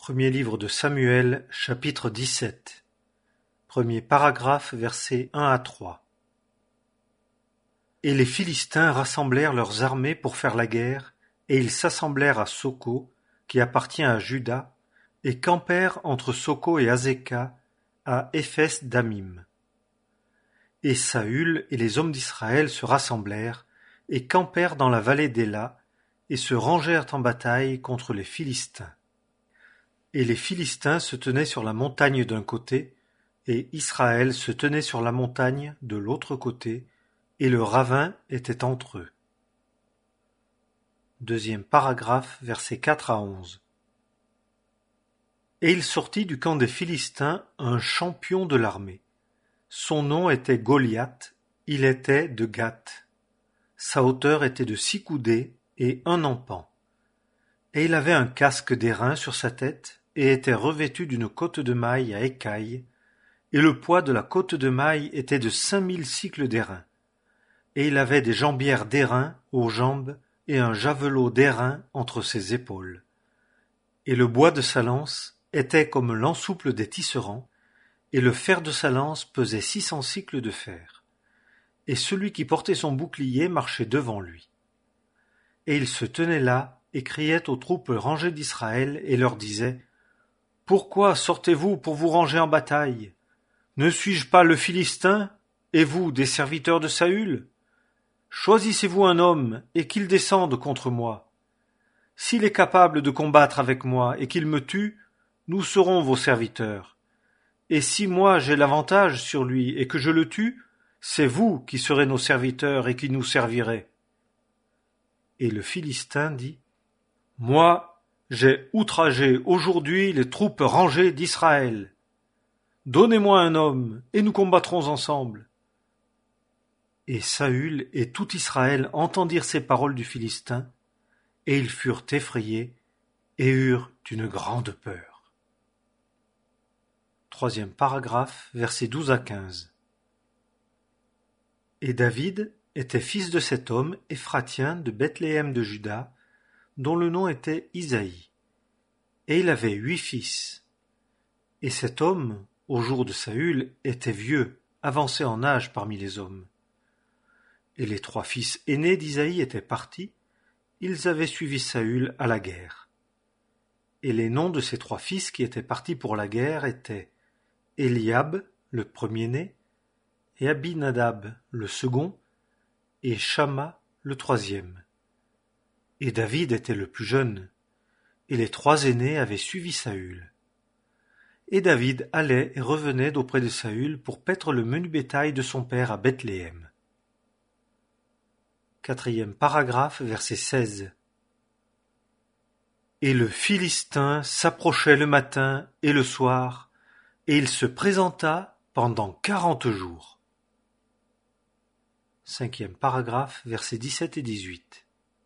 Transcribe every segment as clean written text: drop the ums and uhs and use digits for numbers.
Premier livre de Samuel, chapitre 17. Premier paragraphe, versets 1 à 3. Et les Philistins rassemblèrent leurs armées pour faire la guerre, et ils s'assemblèrent à Soko, qui appartient à Juda, et campèrent entre Soko et Azekah, à Éphes Damim. Et Saül et les hommes d'Israël se rassemblèrent, et campèrent dans la vallée d'Éla, et se rangèrent en bataille contre les Philistins. Et les Philistins se tenaient sur la montagne d'un côté, et Israël se tenait sur la montagne de l'autre côté, et le ravin était entre eux. Deuxième paragraphe, versets 4 à 11. Et il sortit du camp des Philistins un champion de l'armée. Son nom était Goliath, il était de Gath. Sa hauteur était de 6 coudées et 1 empan. Et il avait un casque d'airain sur sa tête, et était revêtu d'une cotte de mailles à écailles, et le poids de la cotte de mailles était de 5000 cycles d'airain. Et il avait des jambières d'airain aux jambes, et un javelot d'airain entre ses épaules. Et le bois de sa lance était comme l'ensouple des tisserands, et le fer de sa lance pesait 600 cycles de fer. Et celui qui portait son bouclier marchait devant lui. Et il se tenait là, et criait aux troupes rangées d'Israël, et leur disait: Pourquoi sortez-vous pour vous ranger en bataille? Ne suis-je pas le Philistin, et vous des serviteurs de Saül? Choisissez-vous un homme, et qu'il descende contre moi. S'il est capable de combattre avec moi, et qu'il me tue, nous serons vos serviteurs. Et si moi j'ai l'avantage sur lui, et que je le tue, c'est vous qui serez nos serviteurs, et qui nous servirez. Et le Philistin dit: Moi, j'ai outragé aujourd'hui les troupes rangées d'Israël. Donnez-moi un homme, et nous combattrons ensemble. Et Saül et tout Israël entendirent ces paroles du Philistin, et ils furent effrayés, et eurent une grande peur. Troisième paragraphe, versets 12 à 15. Et David était fils de cet homme, Éphratien de Bethléem de Juda, dont le nom était Isaïe. Et il avait 8 fils. Et cet homme, au jour de Saül, était vieux, avancé en âge parmi les hommes. Et les 3 fils aînés d'Isaïe étaient partis, ils avaient suivi Saül à la guerre. Et les noms de ces 3 fils qui étaient partis pour la guerre étaient Eliab, le premier-né, et Abinadab, le second, et Shamma, le troisième. Et David était le plus jeune, et les 3 aînés avaient suivi Saül. Et David allait et revenait d'auprès de Saül pour paître le menu bétail de son père à Bethléem. Quatrième paragraphe, verset 16. Et le Philistin s'approchait le matin et le soir, et il se présenta pendant 40 jours. Cinquième paragraphe, versets 17 et 18.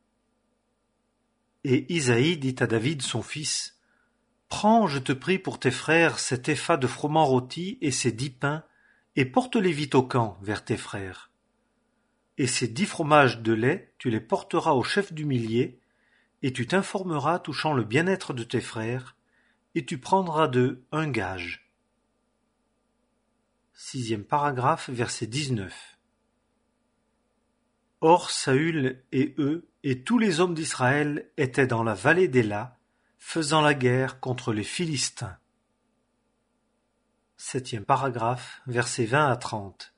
Et Isaïe dit à David son fils: Prends, je te prie pour tes frères, cet épha de froment rôti et ces 10 pains, et porte-les vite au camp vers tes frères. Et ces 10 fromages de lait, tu les porteras au chef du millier, et tu t'informeras touchant le bien-être de tes frères, et tu prendras d'eux un gage. Sixième paragraphe, verset 19. Or Saül et eux, et tous les hommes d'Israël étaient dans la vallée d'Éla, faisant la guerre contre les Philistins. Septième paragraphe, versets 20 à 30.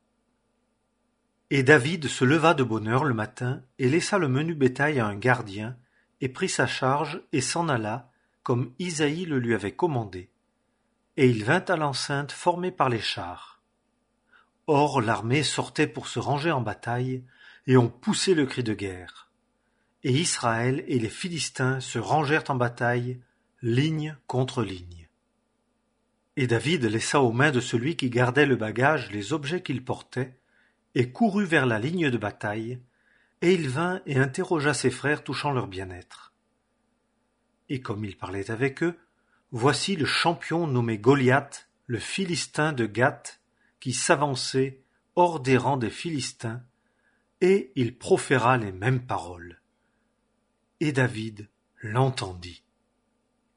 Et David se leva de bonne heure le matin, et laissa le menu bétail à un gardien, et prit sa charge, et s'en alla, comme Isaïe le lui avait commandé. Et il vint à l'enceinte formée par les chars. Or l'armée sortait pour se ranger en bataille, et on poussait le cri de guerre. Et Israël et les Philistins se rangèrent en bataille, ligne contre ligne. Et David laissa aux mains de celui qui gardait le bagage les objets qu'il portait, et courut vers la ligne de bataille, et il vint et interrogea ses frères touchant leur bien-être. Et comme il parlait avec eux, voici le champion nommé Goliath, le Philistin de Gath, qui s'avançait hors des rangs des Philistins, et il proféra les mêmes paroles. Et David l'entendit.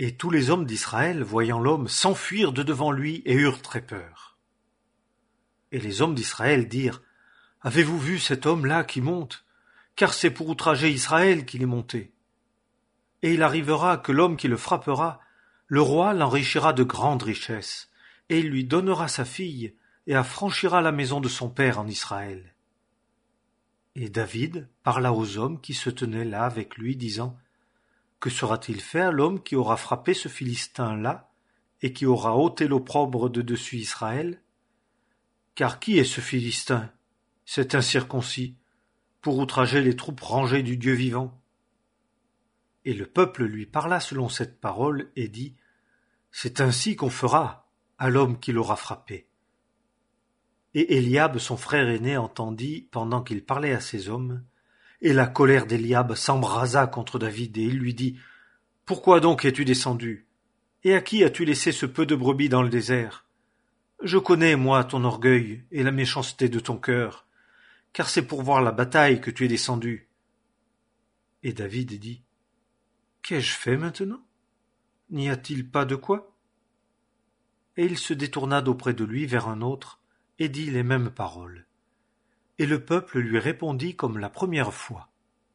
Et tous les hommes d'Israël, voyant l'homme, s'enfuirent de devant lui et eurent très peur. Et les hommes d'Israël dirent: Avez-vous vu cet homme-là qui monte? Car c'est pour outrager Israël qu'il est monté. Et il arrivera que l'homme qui le frappera, le roi l'enrichira de grandes richesses, et il lui donnera sa fille, et affranchira la maison de son père en Israël. Et David parla aux hommes qui se tenaient là avec lui, disant: Que sera-t-il fait à l'homme qui aura frappé ce Philistin-là, et qui aura ôté l'opprobre de dessus Israël? Car qui est ce Philistin, cet incirconcis, pour outrager les troupes rangées du Dieu vivant? Et le peuple lui parla selon cette parole, et dit: C'est ainsi qu'on fera à l'homme qui l'aura frappé. Et Éliab, son frère aîné, entendit pendant qu'il parlait à ces hommes, et la colère d'Éliab s'embrasa contre David, et il lui dit: Pourquoi donc es-tu descendu? Et à qui as-tu laissé ce peu de brebis dans le désert? Je connais, moi, ton orgueil et la méchanceté de ton cœur, car c'est pour voir la bataille que tu es descendu. Et David dit: Qu'ai-je fait maintenant? N'y a-t-il pas de quoi? Et il se détourna d'auprès de lui vers un autre, et dit les mêmes paroles. Et le peuple lui répondit comme la première fois.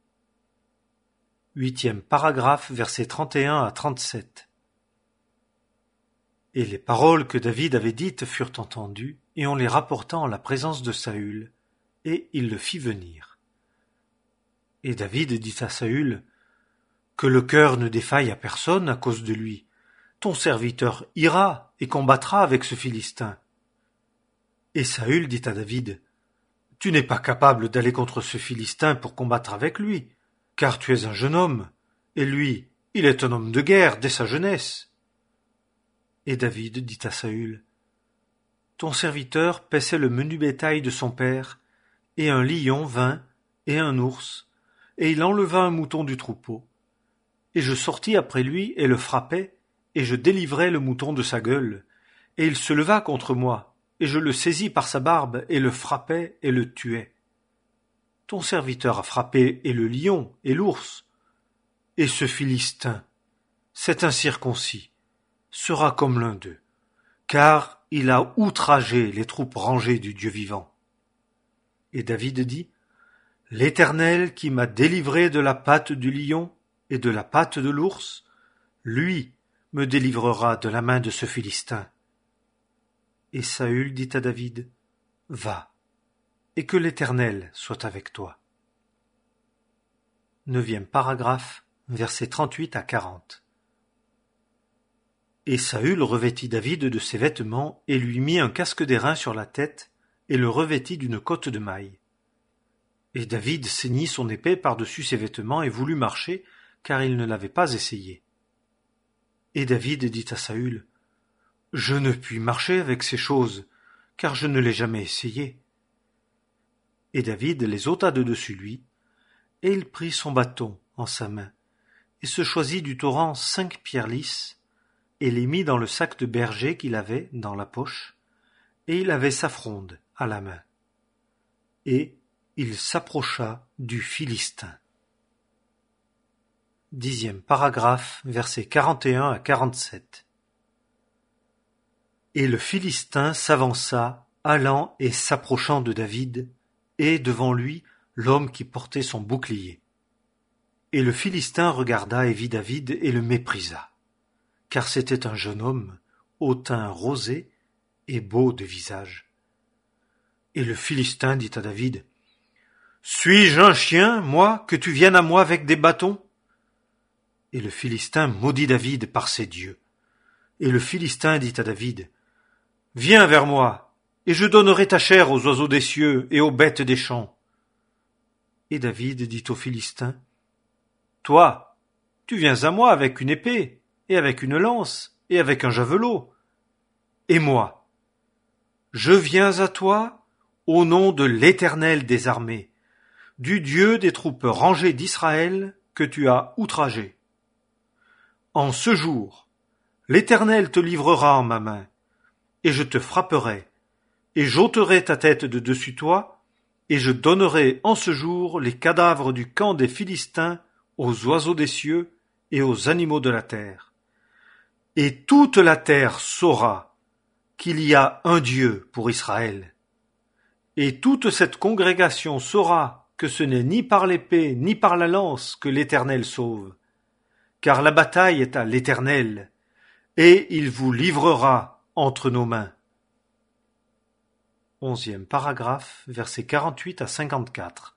8e paragraphe, versets 31 à 37. Et les paroles que David avait dites furent entendues, et on les rapporta en la présence de Saül, et il le fit venir. Et David dit à Saül: Que le cœur ne défaille à personne à cause de lui. Ton serviteur ira et combattra avec ce Philistin. Et Saül dit à David: Tu n'es pas capable d'aller contre ce Philistin pour combattre avec lui, car tu es un jeune homme, et lui, il est un homme de guerre dès sa jeunesse. Et David dit à Saül: Ton serviteur paissait le menu bétail de son père, et un lion vint, et un ours, et il enleva un mouton du troupeau. Et je sortis après lui et le frappai, et je délivrai le mouton de sa gueule, et il se leva contre moi, et je le saisis par sa barbe, et le frappai et le tuai. Ton serviteur a frappé et le lion et l'ours, et ce Philistin, cet incirconcis, sera comme l'un d'eux, car il a outragé les troupes rangées du Dieu vivant. Et David dit: L'Éternel qui m'a délivré de la patte du lion et de la patte de l'ours, lui me délivrera de la main de ce Philistin. Et Saül dit à David: Va, et que l'Éternel soit avec toi. 9e paragraphe, versets 38 à 40. Et Saül revêtit David de ses vêtements, et lui mit un casque d'airain sur la tête, et le revêtit d'une cotte de mailles. Et David ceignit son épée par-dessus ses vêtements, et voulut marcher, car il ne l'avait pas essayé. Et David dit à Saül: Je ne puis marcher avec ces choses, car je ne l'ai jamais essayé. Et David les ôta de dessus lui, et il prit son bâton en sa main, et se choisit du torrent 5 pierres lisses, et les mit dans le sac de berger qu'il avait dans la poche, et il avait sa fronde à la main. Et il s'approcha du Philistin. 10e paragraphe, versets 41 à 47. Et le Philistin s'avança, allant et s'approchant de David, et devant lui l'homme qui portait son bouclier. Et le Philistin regarda et vit David et le méprisa, car c'était un jeune homme, au teint rosé et beau de visage. Et le Philistin dit à David: Suis-je un chien, moi, que tu viennes à moi avec des bâtons? Et le Philistin maudit David par ses dieux. Et le Philistin dit à David: Viens vers moi, et je donnerai ta chair aux oiseaux des cieux et aux bêtes des champs. Et David dit au Philistin: Toi, tu viens à moi avec une épée, et avec une lance, et avec un javelot. Et moi, je viens à toi au nom de l'Éternel des armées, du Dieu des troupes rangées d'Israël que tu as outragé. En ce jour, l'Éternel te livrera en ma main, et je te frapperai, et j'ôterai ta tête de dessus toi, et je donnerai en ce jour les cadavres du camp des Philistins aux oiseaux des cieux et aux animaux de la terre. et toute la terre saura qu'il y a un Dieu pour Israël. Et toute cette congrégation saura que ce n'est ni par l'épée ni par la lance que l'Éternel sauve, car la bataille est à l'Éternel, et il vous livrera entre nos mains. 11e paragraphe, versets 48 à 54.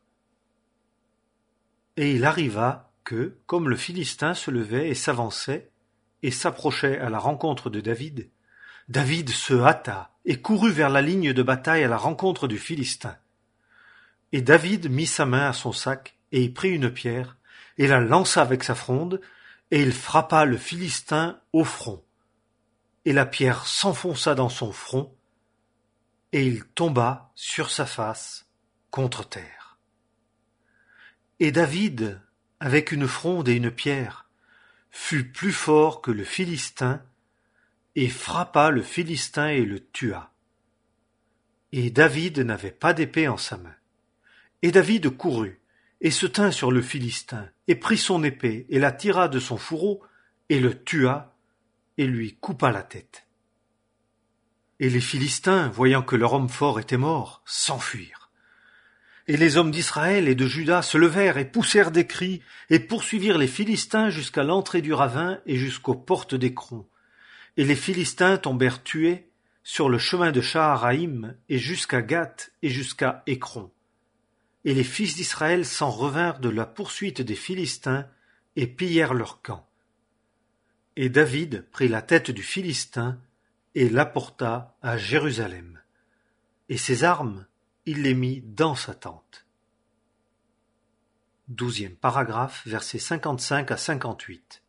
Et il arriva que, comme le Philistin se levait et s'avançait, et s'approchait à la rencontre de David, David se hâta et courut vers la ligne de bataille à la rencontre du Philistin. Et David mit sa main à son sac, et y prit une pierre, et la lança avec sa fronde, et il frappa le Philistin au front. Et la pierre s'enfonça dans son front, et il tomba sur sa face contre terre. Et David, avec une fronde et une pierre, fut plus fort que le Philistin, et frappa le Philistin et le tua. Et David n'avait pas d'épée en sa main. Et David courut, et se tint sur le Philistin, et prit son épée, et la tira de son fourreau, et le tua, et lui coupa la tête. Et les Philistins, voyant que leur homme fort était mort, s'enfuirent. Et les hommes d'Israël et de Juda se levèrent et poussèrent des cris, et poursuivirent les Philistins jusqu'à l'entrée du ravin et jusqu'aux portes d'Écron. Et les Philistins tombèrent tués sur le chemin de Shaharaïm, et jusqu'à Gath et jusqu'à Écron. Et les fils d'Israël s'en revinrent de la poursuite des Philistins, et pillèrent leur camp. Et David prit la tête du Philistin, et l'apporta à Jérusalem. Et ses armes, il les mit dans sa tente. 12e paragraphe, versets 55 à 58.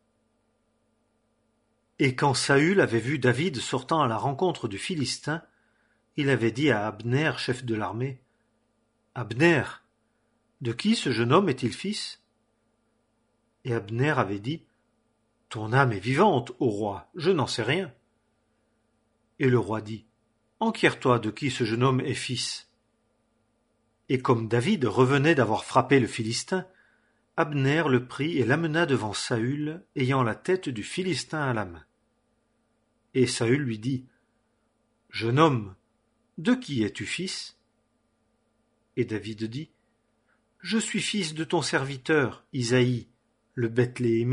Et quand Saül avait vu David sortant à la rencontre du Philistin, il avait dit à Abner, chef de l'armée, « Abner, de qui ce jeune homme est-il fils ?» Et Abner avait dit, « Ton âme est vivante, ô roi, je n'en sais rien. » Et le roi dit, « Enquiers-toi de qui ce jeune homme est fils. » Et comme David revenait d'avoir frappé le Philistin, Abner le prit et l'amena devant Saül, ayant la tête du Philistin à la main. Et Saül lui dit, « Jeune homme, de qui es-tu fils ?» Et David dit, « Je suis fils de ton serviteur, Isaïe, le Bethléemite. »